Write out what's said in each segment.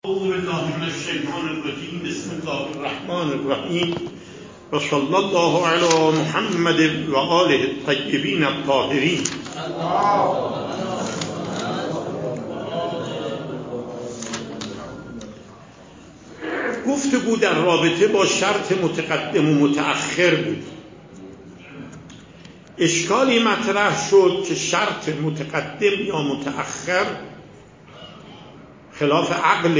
اعوذ بالله من الشیطان الرجیم. بسم الله الرحمن الرحیم و صلی الله علی محمد و آله الطیبین الطاهرین. گفتگو در رابطه با شرط متقدم و متأخر بود. اشکالی مطرح شد که شرط متقدم یا متأخر خلاف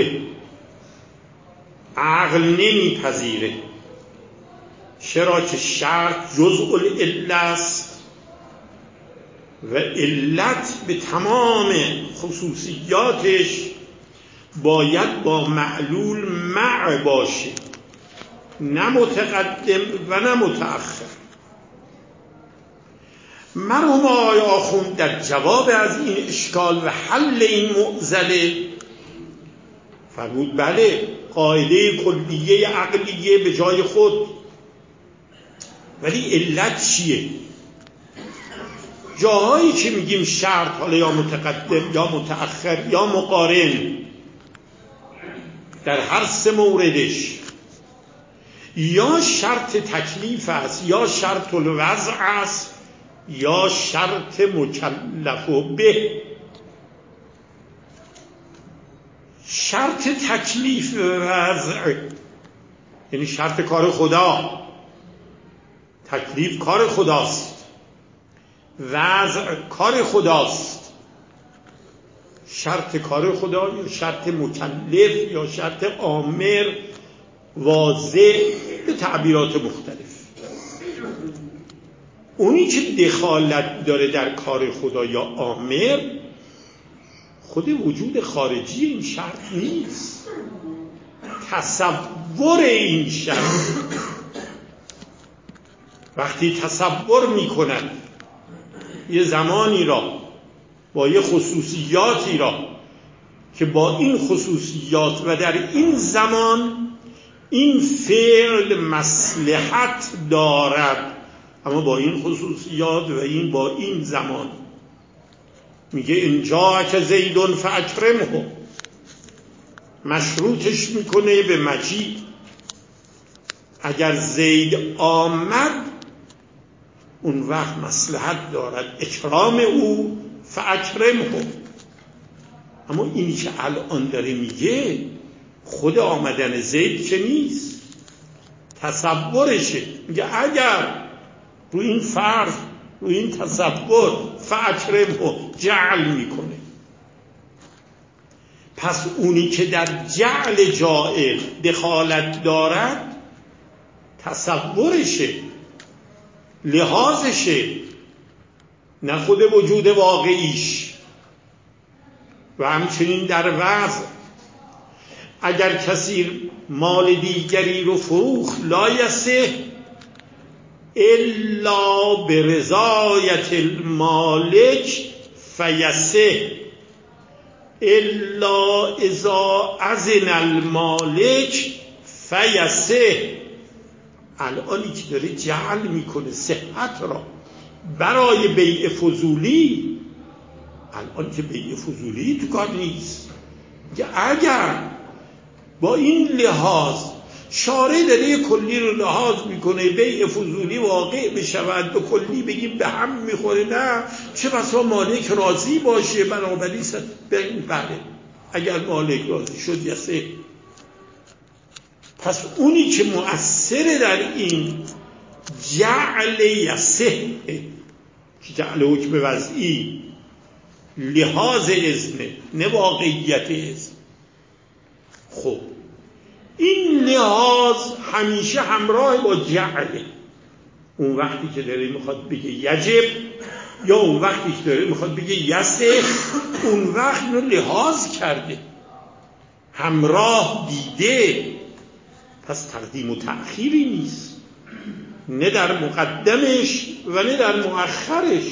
عقل نمیپذیره، چرا که شرط جزء العله است و علت به تمام خصوصیاتش باید با معلول مع باشه، نه متقدم و نه متأخر. مرحوم آقای آخوند در جواب از این اشکال و حل این معضله فرمود بله، قاعده کلیه عقلیه به جای خود، ولی علت چیه؟ جاهایی که میگیم شرط، حالا یا متقدم یا متأخر یا مقارن، در هر سه موردش یا شرط تکلیف است، یا شرط الوضع است، یا شرط مکلف به. شرط تکلیف وضع یعنی شرط کار خدا، تکلیف کار خداست، وضع کار خداست. شرط کار خدا یا شرط مکلف یا شرط آمر واضح به تعبیرات مختلف. اونی که دخالت داره در کار خدا یا آمر خود وجود خارجی این شرط نیست، تصور این شرط. وقتی تصور میکنند یه زمانی را با یه خصوصیاتی را که با این خصوصیات و در این زمان این فعل مصلحت دارد، اما با این خصوصیات و این با این زمان، میگه ان جاءک زید فاکرمه، مشروطش میکنه به مجیء. اگر زید آمد اون وقت مصلحت دارد اکرام او، فاکرمه. اما اینی که الان داره میگه خود آمدن زید که نیست، تصورشه. میگه اگر رو این فرض، رو این تصور، فاکرمه جعل میکنه. پس اونی که در جعل جائل دخالت دارد تصورشه، لحاظشه، نه خود وجود واقعیش. و همچنین در وضع، اگر کسی مال دیگری رو فروخت لا یصح الا برضایت المالک فیصح الا اذا اذن المالک فیصح. الانی که داره جعل میکنه صحت را برای بیع فضولی، الان که بیع فضولی تو کار نیست، که اگر با این لحاظ شارع داره یه کلی رو لحاظ میکنه بیع فضولی واقع بشود، به کلی بگیم به هم میخوره، نه چه بسا مالک راضی باشه، بنابراین بله اگر مالک راضی شد یصح. پس اونی که مؤثر در این جعل یصح، که جعل حکم وضعی لحاظ اذنه نه واقعیت اذن. خب این لحاظ همیشه همراه با جعله. اون وقتی که داره میخواد بگه یجب یا اون وقتی که داره میخواد بگه یصح، اون وقت اینو لحاظ کرده، همراه دیده. پس تقدیم و تأخیری نیست، نه در مقدمش و نه در مؤخرش.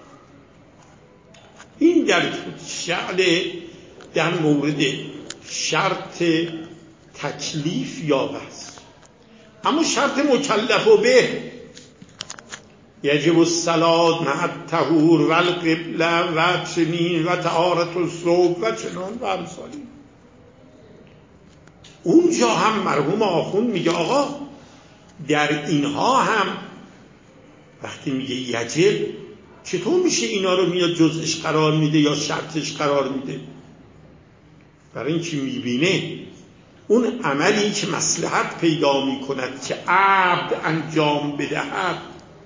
این در شأن در مورد شرط تکلیف یا وضع. اما شرط مکلف به یجب الصلاة مع الطهور و القبله و چنین و طهارت الثوب و چنان و امثالی. اونجا هم مرحوم آخوند میگه آقا در اینها هم وقتی میگه یجب، چطور میشه اینا رو میاد جزءش قرار میده یا شرطش قرار میده؟ برای اینکه میبینه اون عملی که مصلحت پیدا میکند که عبد انجام بدهد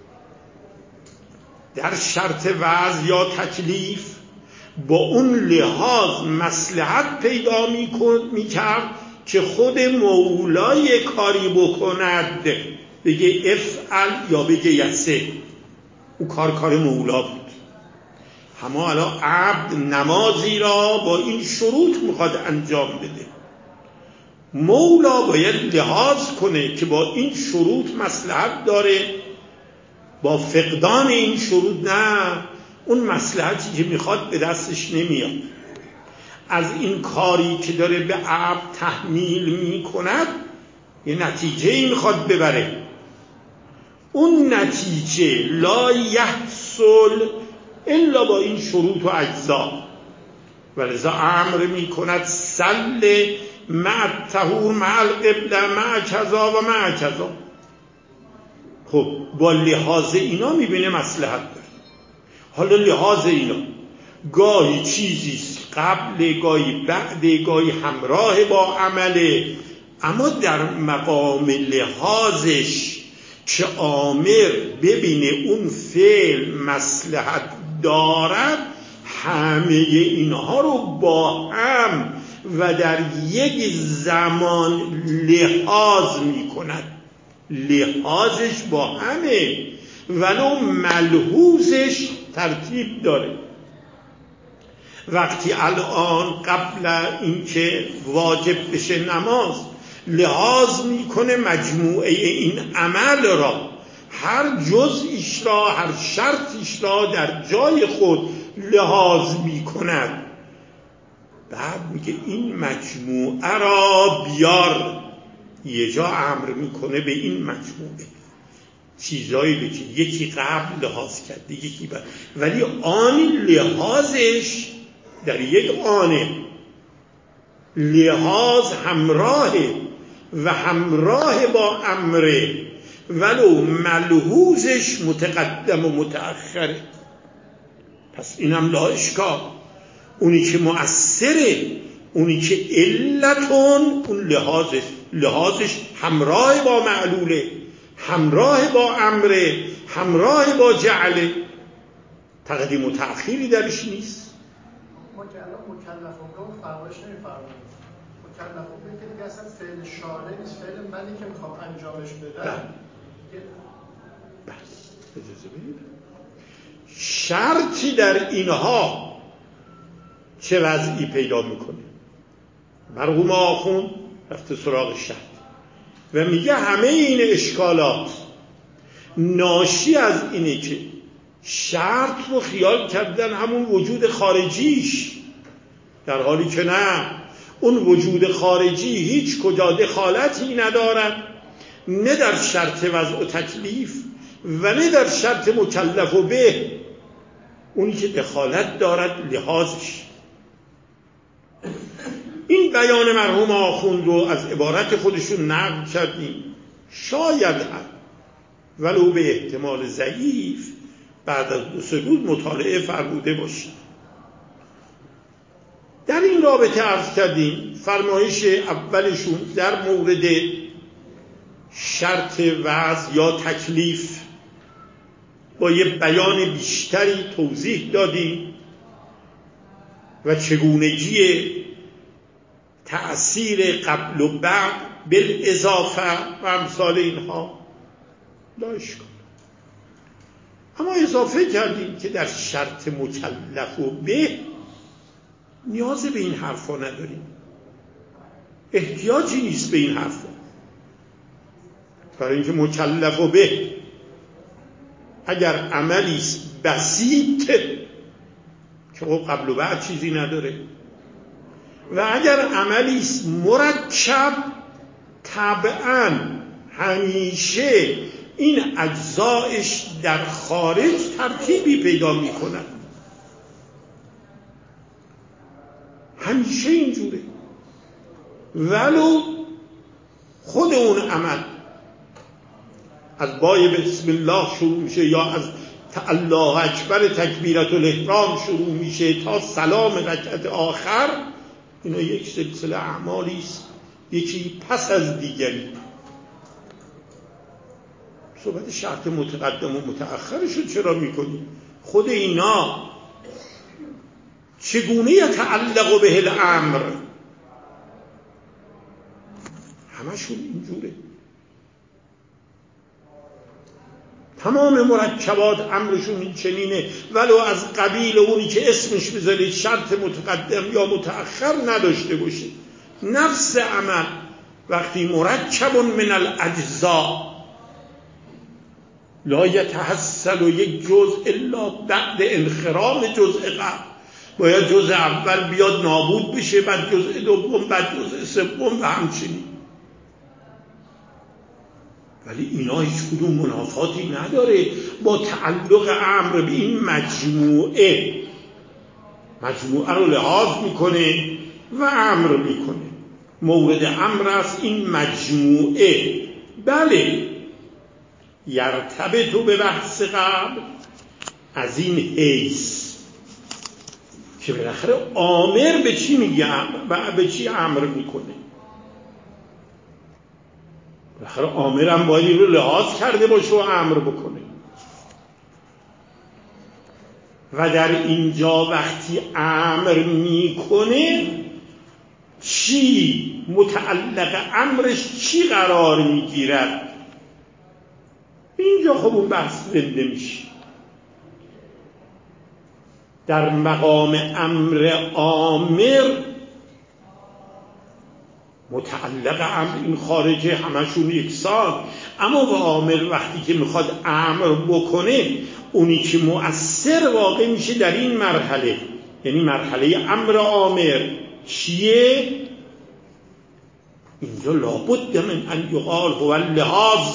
در شرط وضع یا تکلیف با اون لحاظ مصلحت پیدا میکرد که خود مولای کاری بکند، بگه افعل یا بگه یسه، او کار مولا بود. اما الان عبد نمازی را با این شروط میخواد انجام بده، مولا باید لحاظ کنه که با این شروط مصلحت داره، با فقدان این شروط نه، اون مصلحتی که میخواد به دستش نمیاد. از این کاری که داره به عبد تحمیل میکند یه نتیجه میخواد ببره، اون نتیجه لا یحصل الا با این شروط و اجزا، ولذا امر میکند صل مع الطهور مع القبله مع کذا و مع کذا. خب با لحاظ اینا میبینه مصلحت داره. حالا لحاظ اینا گاهی چیزیست قبل، گاهی بعد، گاهی همراه با عمله، اما در مقام لحاظش که آمر ببینه اون فعل مصلحت دارد، همه اینها رو با هم و در یک زمان لحاظ می کند. لحاظش با همه ولو ملحوظش ترتیب داره. وقتی الان قبل اینکه واجب بشه نماز لحاظ میکنه مجموعه این عمل را، هر جزئیش را، هر شرطیش را در جای خود لحاظ میکند، بعد میگه این مجموعه را بیار. یه جا امر میکنه به این مجموعه چیزایی رو که یکی قبل لحاظ کرده یکی بعد، ولی آن لحاظش در یک آنه، لحاظ همراهه و همراه با امره، ولو ملحوظش متقدم و متأخره. پس اینم لا اشکال. اونی که مؤثره، اونی که علتون، اون لحاظش همراه با معلوله، همراه با امره، همراه با جعله، تقدیم و تأخیری درش نیست. ما که الان مکلفون رو فرمایش نمی‌فرمایید. مکلفون که دیگه اصلا فعل شارع نیست، فعل منی که میخوام انجامش بدم. بس اجازه بدید. شرطی در اینها چه وضعی پیدا میکنه؟ مرحوم آخوند رفته سراغ شرط و میگه همه این اشکالات ناشی از اینه که شرط رو خیال کردن همون وجود خارجیش، در حالی که نه، اون وجود خارجی هیچ کجا دخالتی ندارد، نه در شرط وضع و تکلیف و نه در شرط مکلف و به. اونی که دخالت دارد لحاظش. این بیان مرحوم آخوند رو از عبارت خودشون نقل کردیم، شاید هم ولو به احتمال ضعیف بعد از 2-3 روز مطالعه فرموده باشید. در این رابطه عرض کردیم فرمایش اولشون در مورد شرط وضع یا تکلیف با یه بیان بیشتری توضیح دادیم و چگونگی تأثیر قبل و بعد بالاضافه و امثال اینها داشت. اما اضافه کردیم که در شرط مکلف و به نیاز به این حرفا نداریم، احتیاجی نیست به این حرفا، برای اینکه مکلف و به اگر عملی بسیط که قبل و بعد چیزی نداره و اگر عملی مرکب طبعاً همیشه این اجزایش در خارج ترتیبی پیدا می کند، همیشه اینجوره. ولو خود اون عمل از بای بسم الله شروع میشه یا از الله اکبر تکبیرت الاحرام شروع میشه تا سلام رکعت آخر، اینا یک سلسله اعمالی است، یکی پس از دیگری. صحبت شرط متقدم و متأخرشو چرا میکنی؟ خود اینا چگونه یتعلق به الامر، همشون اینجوره. تمام مرکبات امرشون این چنینه، ولو از قبیل اونی که اسمش بذارید شرط متقدم یا متأخر نداشته باشه. نفس عمل وقتی مرکب من الاجزاء لا یتحصل یک جزء الا بعد انخرام جزء قبل، باید جزء اول بیاد نابود بشه، بعد جزء دوم، بعد جزء سوم و همچنین. ولی اینا هیچ کدوم منافاتی نداره با تعلق امر به این مجموعه. مجموعه رو لحاظ میکنه و امر میکنه. مورد امر است این مجموعه. بله یرتبط به بحث قبل از این حیث که بالاخره آمر به چی میگه و به چی امر میکنه. بالاخره آمرم باید این رو لحاظ کرده باشه و امر بکنه. و در اینجا وقتی امر میکنه چی متعلق امرش چی قرار میگیرد؟ اینجا خب اون بحث زنده میشه. در مقام امر آمر متعلق امر این خارجه همشون یکسان، اما با آمر وقتی که میخواد امر بکنه اونی که مؤثر واقع میشه در این مرحله، یعنی مرحله امر آمر چیه؟ اینجا لابد من ان یقال هو اللحاظ.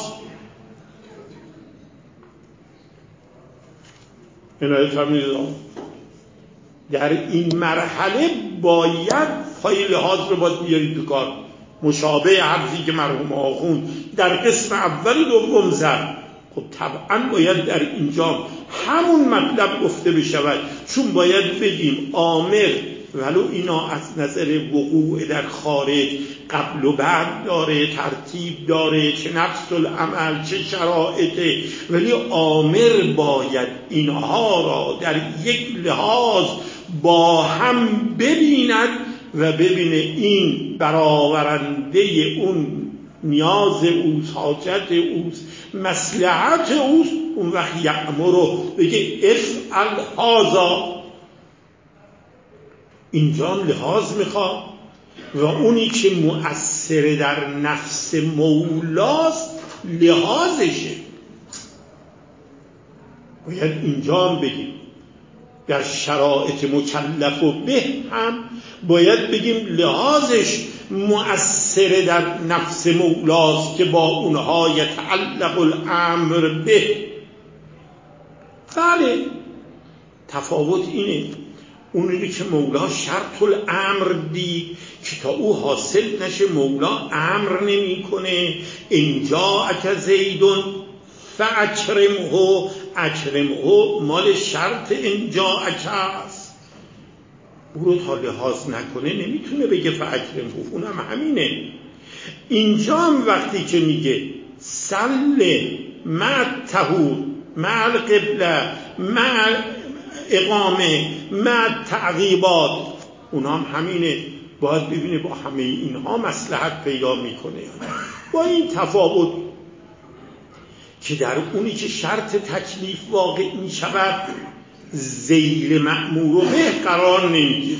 عنایت فرمودید در این مرحله باید پای لحاظ رو باید بیارید تو کار، مشابه حرفی که مرحوم آخوند در قسم اول دوم زد. خب طبعا باید در اینجا همون مطلب گفته بشود، چون باید بگیم آمر ولو اینا از نظر وقوع در خارج قبل و بعد داره، ترتیب داره، چه نفس العمل چه شرایطه، ولی آمر باید اینها را در یک لحاظ با هم ببیند و ببینه این برآورنده اون نیاز اوست، حاجت اوست، مصلحت اوست. اون وقت یأمرو بگه افعل هذا، اینجا لحاظ میخواد و اونی که مؤثر در نفس مولاست لحاظشه. باید اینجا هم بگیم در شرایط مکلف و به هم باید بگیم لحاظش مؤثر در نفس مولاست که با اونها یتعلق الامر به. بله تفاوت اینه، اونی که مولا شرط الامر دید که تا او حاصل نشه مولا امر نمی کنه. اینجا اک زیدون فاکرمه، اکرمه مال شرط اینجا اک است، او رو تا لحاظ نکنه نمیتونه بگه فاکرمه. اونم همینه. اینجا هم وقتی که میگه صل مع طهور مع القبله مع اقامه مع تعقیبات، اونا هم همینه. باید ببینه با همه اینها مصلحت پیدا میکنه. با این تفاوت که در اونی که شرط تکلیف واقع میشود زیر مأمور به قرار نمیگیره.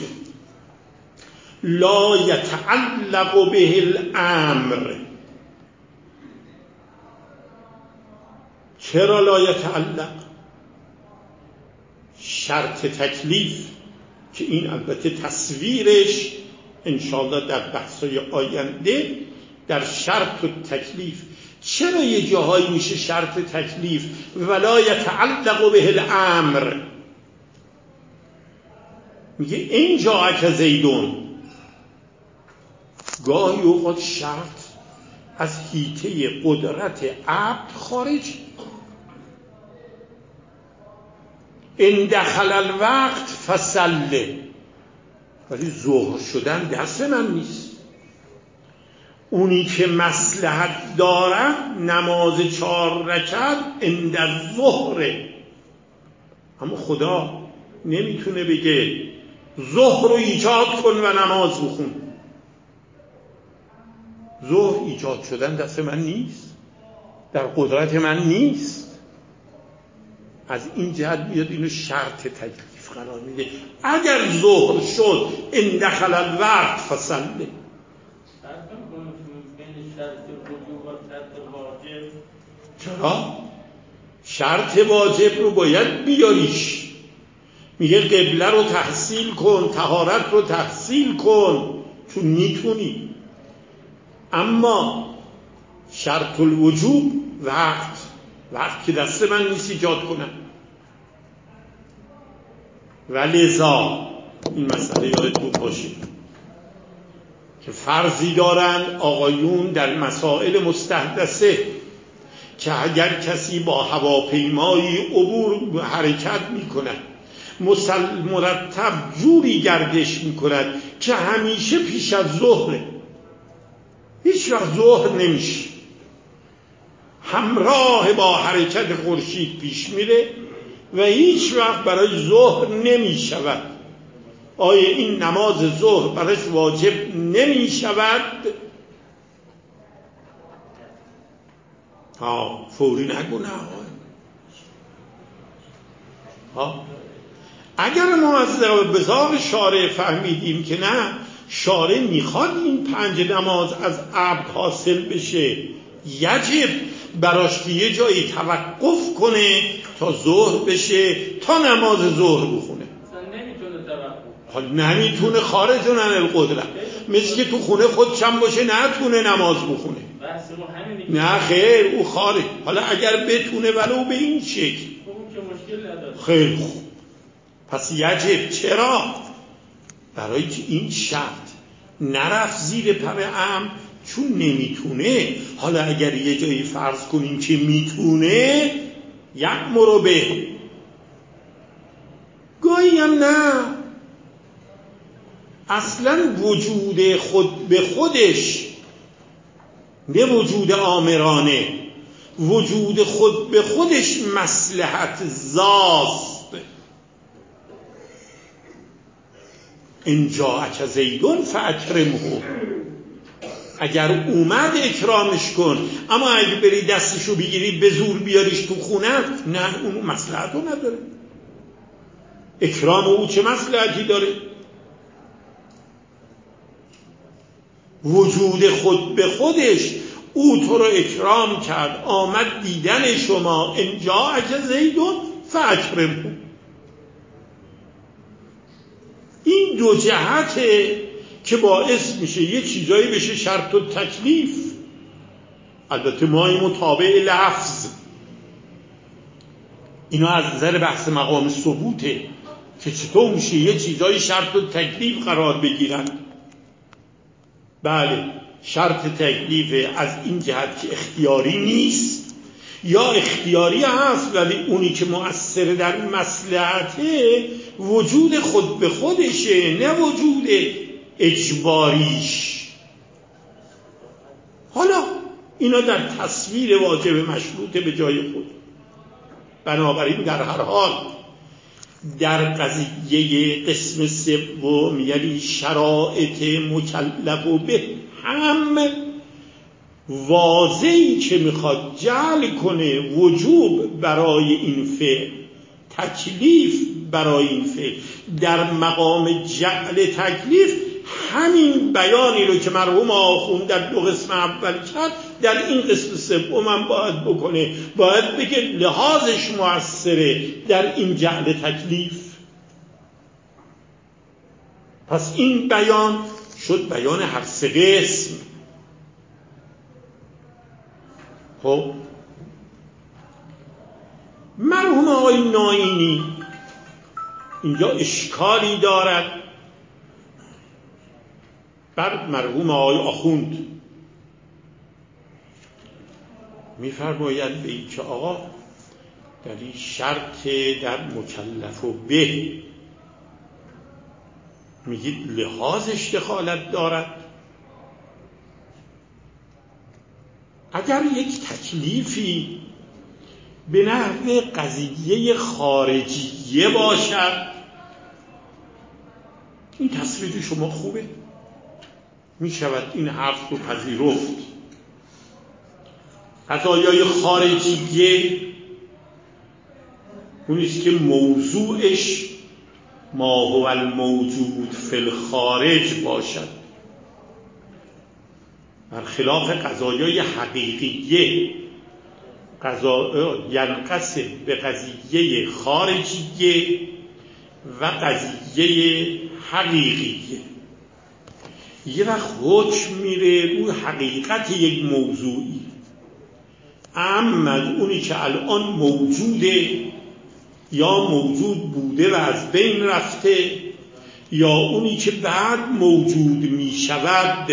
لا یتعلق به الامر. چرا لا یتعلق؟ شرط تکلیف که این البته تصویرش انشاءالله در بحث‌های آینده در شرط و تکلیف چرا یه جاهایی میشه شرط تکلیف ولا یتعلق به الامر؟ میگه این جا که زیدون، گاهی اوقات شرط از حیطه قدرت عبد خارج. ان دخل الوقت فصله، ولی ظهر شدن دست من نیست. اونی که مصلحت دارد نماز 4 رکعت عند الظهر، اما خدا نمیتونه بگه ظهر رو ایجاد کن و نماز بخون. ظهر ایجاد شدن دست من نیست، در قدرت من نیست. از این جهت میاد اینو شرط تکلیف قرار میده. اگر ظهر شد ان دخل الوقت فصله. چرا؟ شرط واجب رو باید بیاریش. میگه قبله رو تحصیل کن، طهارت رو تحصیل کن چون میتونی. اما شرط الوجوب وقت که دست من نیست ایجاد کنم. ولذا این مسئله یادتون باشه که فرضی دارن آقایون در مسائل مستحدثه که اگر کسی با هواپیمایی عبور حرکت میکند مرتب جوری گردش میکند که همیشه پیش از ظهره، هیچ وقت ظهر نمیشه، همراه با حرکت خورشید پیش میره و هیچ وقت برای ظهر نمیشود، آیا این نماز ظهر برایش واجب نمیشود؟ فوری نگو نه. اگر ما از بزاق شارع فهمیدیم که نه، شارع میخواد این 5 نماز از عبد حاصل بشه، یجب براش که یه جایی توقف کنه تا ظهر بشه، تا نماز ظهر بخونه. نمیتونه خارج عن القدرت، مثل که تو خونه خودشم باشه نتونه نماز بخونه. نه خیر، او خارج. حالا اگر بتونه ولو به این شکل خیلی خوب، پس یجب. چرا؟ برای که این شرط نرفت زیر پر امر، چون نمیتونه. حالا اگر یه جایی فرض کنیم که میتونه، یأمر به، گاهی هم نه. اصلا وجود خود به خودش، نه وجود آمرانه، وجود خود به خودش مصلحت زاست. ان جاءک زیدون فاکرمه، اگر اومد اکرامش کن، اما اگه بری دستشو بگیری به زور بیاریش تو خونه، نه، اون مصلحت رو نداره. اکرام او چه مصلحتی داره؟ وجود خود به خودش، او تو رو اکرام کرد، آمد دیدن شما، ان جاءک زیدون فاکرمه. این دو جهته که باعث میشه یه چیزایی بشه شرط و تکلیف. البته ما این مطابق لفظ، اینا از نظر بحث مقام ثبوته که چطور میشه یه چیزایی شرط و تکلیف قرار بگیرن. بله، شرط تکلیف از این جهت که اختیاری نیست، یا اختیاری هست ولی اونی که مؤثر در مصلحته وجود خود به خودشه، نه وجود اجباریش. حالا اینا در تصویر واجب مشروط به جای خود. بنابراین در هر حال در قضیه قسم سوم، یعنی شرایط مکلف به، هم واضحی که میخواد جعل کنه وجوب برای این فعل، تکلیف برای این فعل، در مقام جعل تکلیف همین بیانی رو که مرحوم آخوند در 2 قسم اول کرد در این قسم سوم هم باید بکنه. باید بگه لحاظش مؤثره در این جعل تکلیف. پس این بیان شد بیان هر 3 قسم. خب مرحوم آقای ناینی اینجا اشکالی دارد بر مرحوم آقای آخوند. می‌فرماید به این که آقا در این شرط در مکلف و به میگید لحاظش دخالت دارد. اگر یک تکلیفی به نحو قضیه خارجیه باشد، این تصویر شما خوبه، می شود این حرف رو پذیرفت. قضایای خارجیه اونیست که موضوعش ما هو الموجود فی الخارج باشد، برخلاف قضایای حقیقیه ینقسم به قضیه خارجیه و قضیه حقیقیه. یه وقت حکم میره روی حقیقت یک موضوعی، اما اونی که الان موجوده یا موجود بوده و از بین رفته یا اونی که بعد موجود می شود،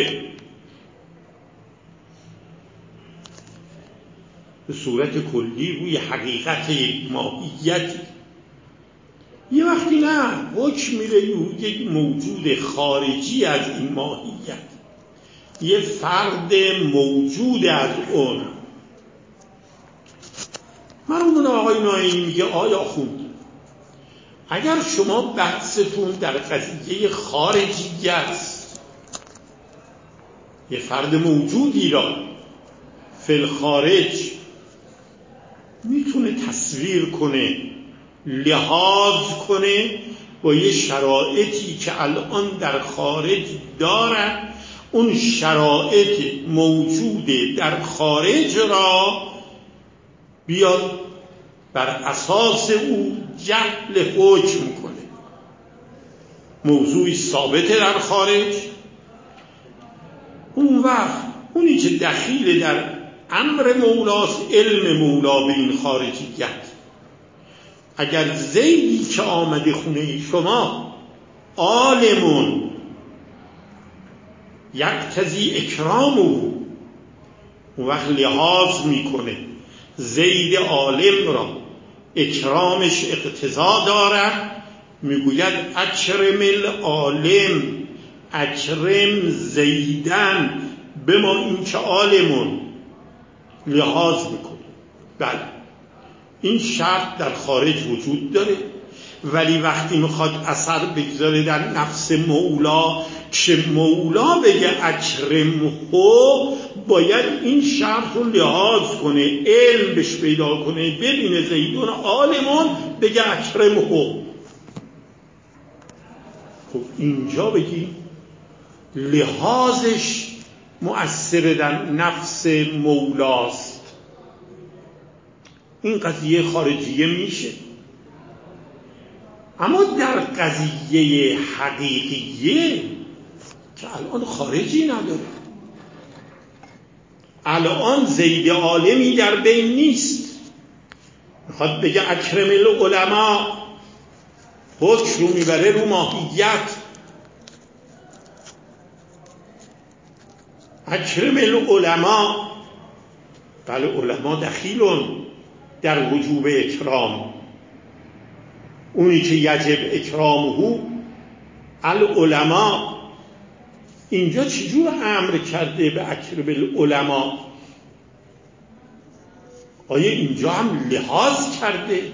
به صورت کلی روی حقیقت یک ماهیتی. یه وقتی نه، حکم میره یک موجود خارجی از این ماهیت، یه فرد موجود از اون. مرحوم آقای ناینی میگه آیا خوند اگر شما بحثتون در قضیه خارجی است، یه فرد موجودی را فی الخارج میتونه تصویر کنه، لحاظ کنه با یه شرایطی که الان در خارج دارن، اون شرایط موجود در خارج را بیاد بر اساس او جعل حکم کنه. موضوعی ثابته در خارج، اون وقت اونی که دخیل در امر مولاست علم مولا به این خارجیت. اگر زیدی که آمده خونه شما عالمون یقتضی اکرامه، اون وقت لحاظ میکنه زید عالم را اکرامش اقتضا دارد، میگوید اکرم العالم، اکرم زیدن به ما این که عالمون لحاظ میکنه. بله این شرط در خارج وجود داره، ولی وقتی میخواد اثر بگذاره در نفس مولا که مولا بگه اکرمه، باید این شرط رو لحاظ کنه، علم بهش پیدا کنه، ببینه زیدون عالمون بگه اکرمه. خب اینجا بگیم لحاظش مؤثر در نفس مولاست. این قضیه خارجیه میشه. اما در قضیه حقیقیه که الان خارجی نداره، الان زید عالمی در بین نیست، میخواد بگه اکرم العلماء، حکم رو میبره رو ماهیت. اکرم العلماء، بله علما دخیلون در وجوب اکرام، اونی که یجب اکرامه العلماء. اینجا چجور امر کرده به اکرم العلماء؟ آیا اینجا هم لحاظ کرده؟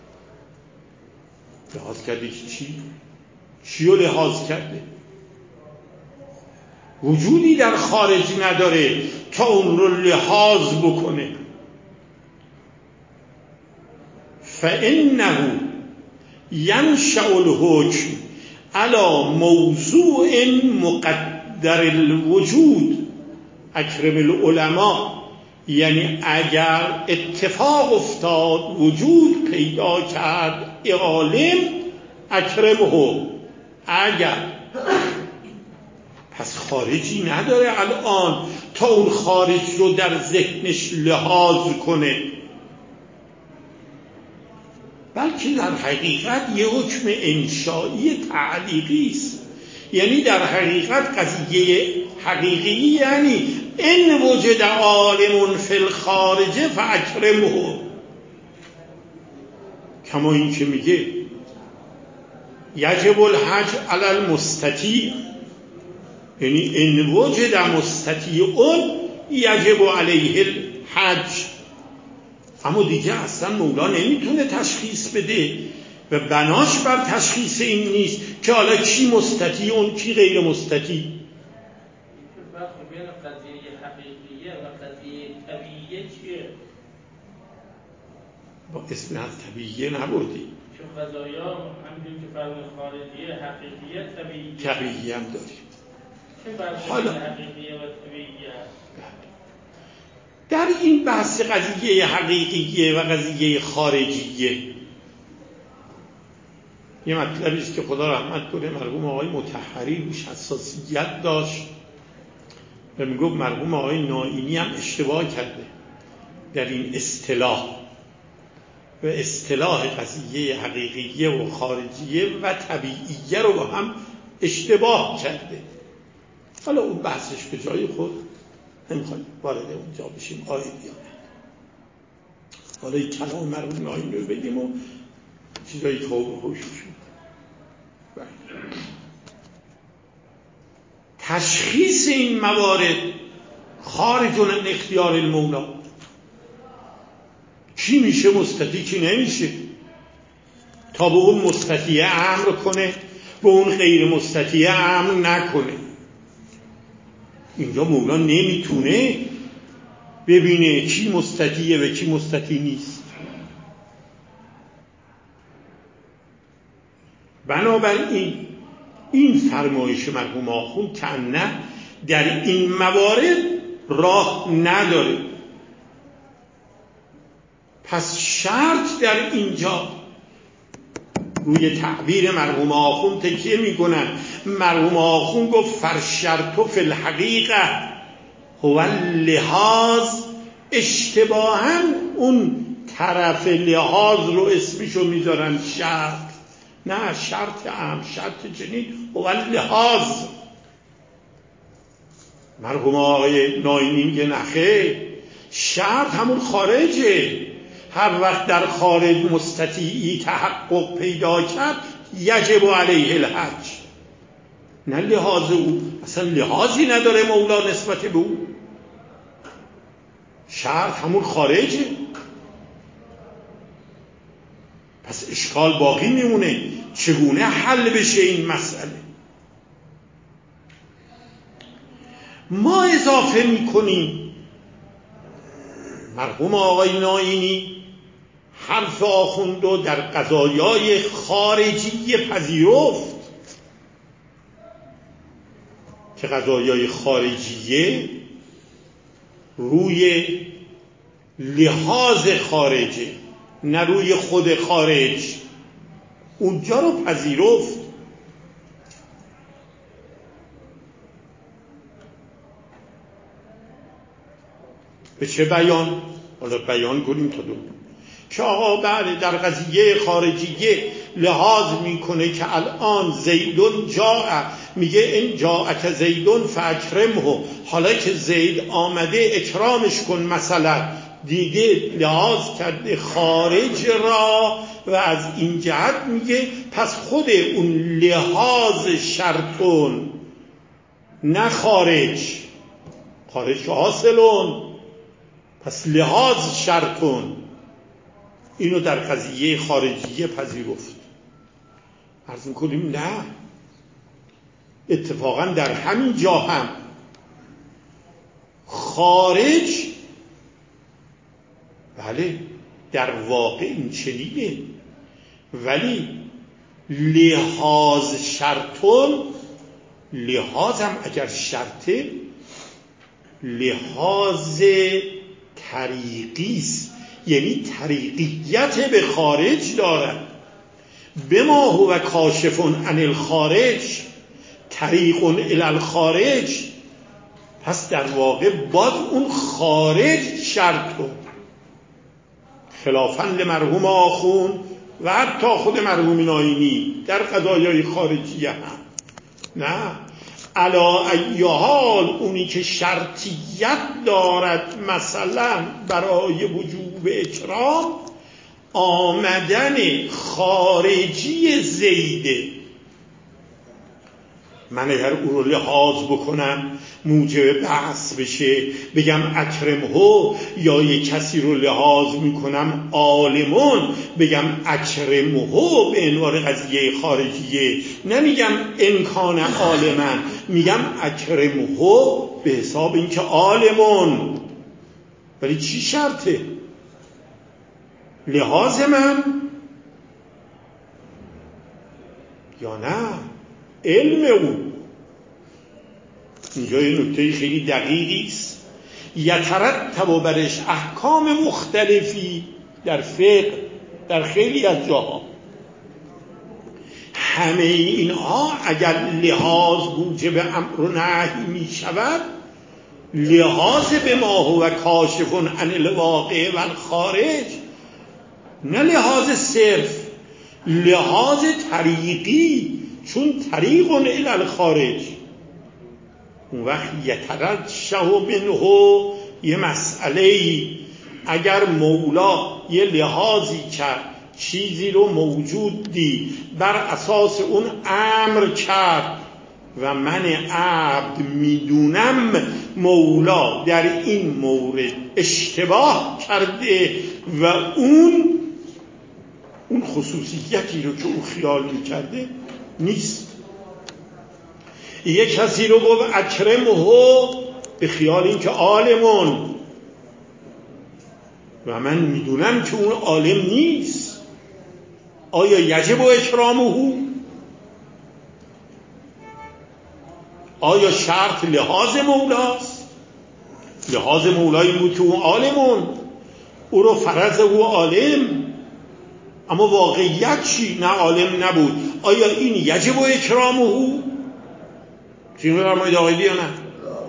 لحاظ کرده که چی رو لحاظ کرده؟ وجودی در خارج نداره تا اون رو لحاظ بکنه. فإنه ينشأ الحكم على موضوع مقدر الوجود اکرم العلماء، یعنی اگر اتفاق افتاد وجود پیدا کرد عالم اکرمه، اگر پس خارجی نداره الان تا اون خارج رو در ذهنش لحاظ کنه، بلکه در حقیقت یه حکم انشایی تعلیقی است. یعنی در حقیقت قضیه حقیقی یعنی ان وجد عالم فی الخارج فاکرمه، کما این که میگه یجب الحج علی المستطیع، یعنی ان وجد مستطیع یجب علیه الحج. اما دیگه اصلا مولا نمیتونه تشخیص بده و بناش بر تشخیص این نیست که حالا کی مستطیع اون کی غیر مستطیع. فرق بین قضیه حقیقیه و قضیه طبیعیه چیه؟ با اسم از طبیعیه نبردی، چون قضایا همینجور که فرق خارجیه حقیقیه طبیعیه هم داریم. چه فرق بین حقیقیه و طبیعیه هست؟ در این بحث قضیه حقیقیه و قضیه خارجیه یه مطلبی است که خدا رحمت کنه مرحوم آقای مطهری روش حساسیت داشت و میگفت مرحوم آقای نائینی هم اشتباه کرده در این اصطلاح و اصطلاح قضیه حقیقیه و خارجیه و طبیعیه رو با هم اشتباه کرده. حالا اون بحثش به جای خود، نمیخوایم وارد اونجا بشیم آیه بیانه. حالا این کلام مرحوم نائینی رو بگیم و چیزایی که خوششون. تشخیص این موارد خارج عن اختیار المولا، کی میشه مستطیع کی نمیشه، تا به اون مستطیع امر کنه به اون غیر مستطیع امر نکنه. اینجا مولا نمیتونه ببینه کی مستطیعه و کی مستطیع نیست. بنابراین این فرمایش مرحوم آخوند که نه در این موارد راه نداره. پس شرط در اینجا روی تعبیر مرحوم آخوند تکیه میکنن. مرحوم آخوند گفت فرشرط فی الحقیقه هو اللحاظ، اشتباها اون طرف لحاظ رو اسمشو میذارن شرط، نه شرط عام، شرط جنین هو اللحاظ. مرحوم آقای نائینی میگه نخیر، شرط همون خارجه. هر وقت در خارج مستطیعی تحقق پیدا کرد یجب علیه الحج، نه لحاظ او، اصلا لحاظی نداره مولا نسبت به او، شرط همون خارجه. پس اشکال باقی میمونه چگونه حل بشه این مسئله. ما اضافه میکنیم مرحوم آقای نائینی حرف آخوند رو در قضایای خارجی پذیرفت که قضایای خارجیه روی لحاظ خارجه نه روی خود خارج، اونجا رو پذیرفت. به چه بیان؟ حالا بیان کنیم تا دو که آقا بله در قضیه خارجیه لحاظ میکنه که الان زیدون جاء، میگه این جاءک زیدون فاکرمه، حالا که زید آمده اکرامش کن. مثلا دیگه لحاظ کرده خارج را و از این جهت میگه پس خود اون لحاظ شرطون نه خارج، خارج حاصلون، پس لحاظ شرطون. اینو در قضیه خارجیه پذیرفت. عرض میکنیم نه، اتفاقا در همین جا هم خارج بله در واقع این چنینه، ولی لحاظ شرطون، لحاظم اگر شرطه لحاظ طریقیست، یعنی طریقیت به خارج دارد. بما هو کاشف عن الخارج طریق الی الخارج، پس در واقع باز اون خارج شرط کن، خلافاً لمرحوم آخوند و حتی خود مرحوم نائینی در قضایای خارجی هم. نه، علا ای حال اونی که شرطیت دارد مثلا برای وجوب اکرام آمدن خارجی زیده. من اگر او رو لحاظ بکنم موجب بحث بشه، بگم اکرمهو، یا یک کسی رو لحاظ میکنم عالمون بگم اکرمهو به عنوان قضیه خارجیه، نمیگم امکان عالمن، میگم اکرمهو به حساب اینکه عالمون. ولی چی شرطه؟ لحاظ من یا نه علم او؟ اینجا یه نکته خیلی دقیقی است. یترتب برش احکام مختلفی در فقه در خیلی از جاها. همه اینها اگر لحاظ موجب امر و نهی می شود، لحاظ به ما هو کاشف عن الواقع و الخارج، نه لحاظ صرف، لحاظ طریقی، چون طریق الی الخارج. اون وقت یترجح منه یه مسئله‌ای، اگر مولا یه لحاظی کرد، چیزی رو موجود دید، بر اساس اون امر کرد و من عبد میدونم مولا در این مورد اشتباه کرده و اون خصوصیتی رو که او خیال میکرده نیست. یک کسی رو گفت اکرمه به خیال این که عالمون و من میدونم که اون عالم نیست، آیا یجب اکرامه؟ آیا شرط لحاظ مولاست؟ لحاظ مولای این بود که اون عالمون، او رو فرض او عالم، اما واقعیت چی؟ نه عالم نبود. آیا این یجب اکرامه؟ چی می‌فرمایید آقایدی یا نه؟ اگر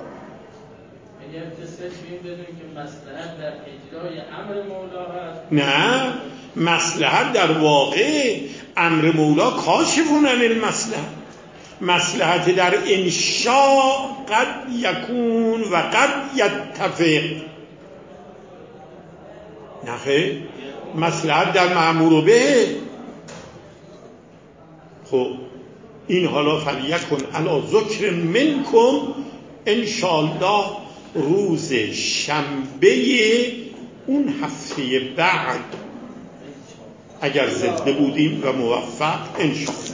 تستشفیم بدونیم که مصلحت در اجرای امر مولا هست، نه، مصلحت در واقع امر مولا کاشفون عن المصلحت. مصلحت در انشاء قد یکون و قد یتفق، نه مصلحت در مأمور به. خب این حالا فلیکن علی ذکر منکم انشاءالله روز شنبه اون هفته بعد اگر زنده بودیم و موفق انشاءالله.